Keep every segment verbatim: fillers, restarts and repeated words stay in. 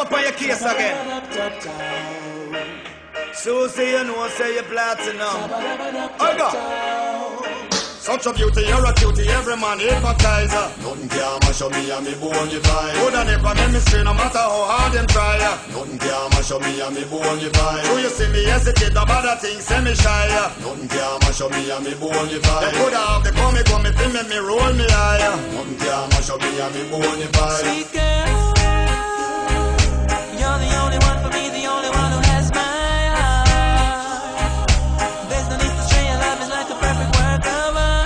up on your case again. Susie, you know, say you're platinum. I got such a beauty, you're a cutie, every man hypnotizer. Nothing can mash up me and me bone you fire. Woulda never make me stray, no matter how hard them try. Nothing can mash up me and me bone you fire. So you see me hesitate about that thing, say me shy. Nothing can mash up me and me bone you fire. They coulda have the come, come, me feel make me roll me higher. Nothing can mash up me and me bone you fire. Sweet girl, you're the only one for me, the only one who has my heart. There's no need to stray, your love is like a perfect work of art.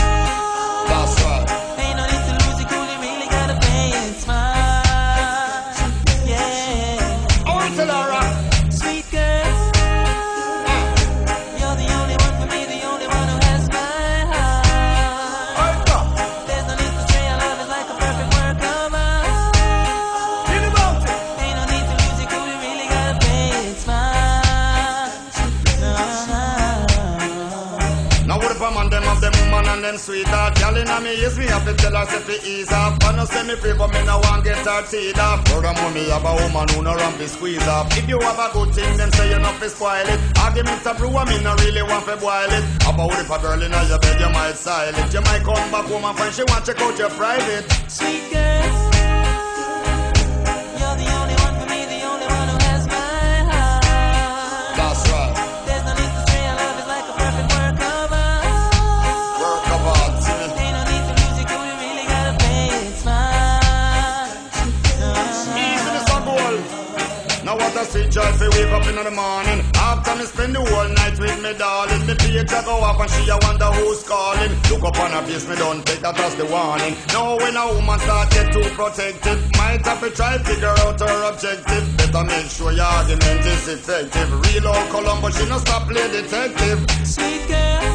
Them sweetheart, girl inna me ears, me have to tell her say fi ease up. I no say me free, but me no want get her teed up. Furthermore, me have a woman who no run fi squeeze up. If you have a good thing, then say you no fi spoil it. Arguments a brew, and me no really want fi boil it. About if a girl inna your bed, you might style it. You might come back home and find she want check out your private. Sweet girl, you're the only one for me, the only one who has my heart. That's right. There's no need to stray, your love is like a perfect work of art. Now what a sweet joy fi wake up in the morning. After me spend the whole night with me darling. Me page a go off and she a wonder who's calling. Look up on her face, me don't take that as the warning. Now when a woman start get too protective, might have to try figure out her objective. Better make sure your argument is effective. Real old Columbo, she no stop play detective. Sweet girl,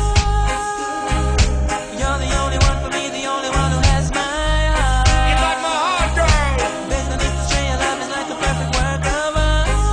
you're the only one for me, the only one who has my heart. You got my heart, girl. There's no need to stray, your love is like a perfect work of art.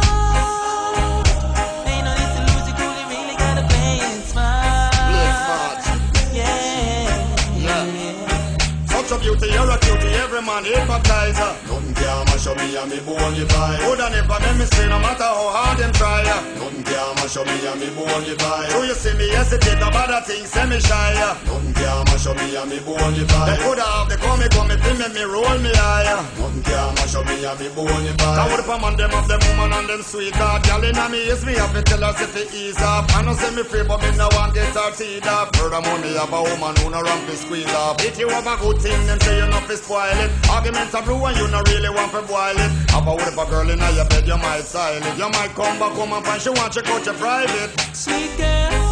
Beauty, you're a cutie, every man hypnotizer. Nothing can mash up me and me bone you fire. Woulda never make me stray, no matter how hard them try. Nothing can mash up me and me bone you fire. So you see me hesitate about that thing, say me shy. Nothing can mash up me and me bone you fire. They coulda have the come, come, me feel make me roll me higher. Nothing can mash up me and me bone you fire. Now what if a man them have them woman and them sweetheart. Girl inna me ears, me have to tell her say fi ease up. I no say me free, but me no want get her teed up. Furthermore, me have a woman who no run fi squeeze up. If you have a good thing, then say you no fi spoil it. Arguments are brew and you no really want fi boil it. Have a word if a girl inna your bed, you might style it. You might come back home and find she want check out your private. Sweet girl,